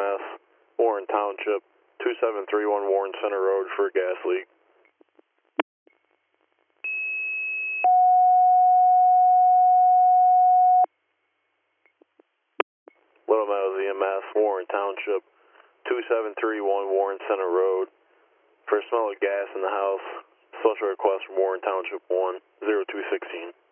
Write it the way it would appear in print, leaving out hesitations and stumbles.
EMS, Warren Township, 2731 Warren Center Road for a gas leak. Little Meadows EMS, Warren Township, 2731 Warren Center Road. For a smell of gas in the house, social request from Warren Township 1, 0216.